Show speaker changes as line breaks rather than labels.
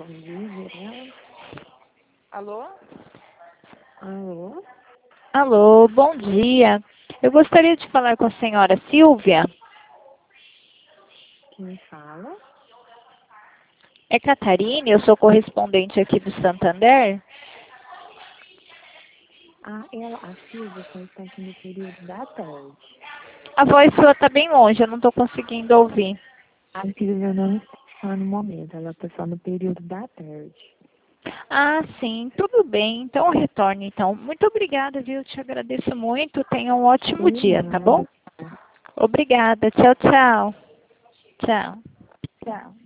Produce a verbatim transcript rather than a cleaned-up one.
Bom dia, Mirella.
Alô?
Alô?
Alô, bom dia. Eu gostaria de falar com a senhora Silvia.
Quem fala?
É Catarina, eu sou correspondente aqui do Santander.
Ah, ela, a Silvia só está aqui no período da tarde.
A voz sua está bem longe, eu não estou conseguindo ouvir.
A Silvia não está no momento, ela está só no período da tarde.
Ah, sim, tudo bem. Então retorne, então. Muito obrigada, viu? Te agradeço muito. Tenha um ótimo
De
dia, tá
nada.
bom? Obrigada. Tchau, tchau. Tchau.
Tchau.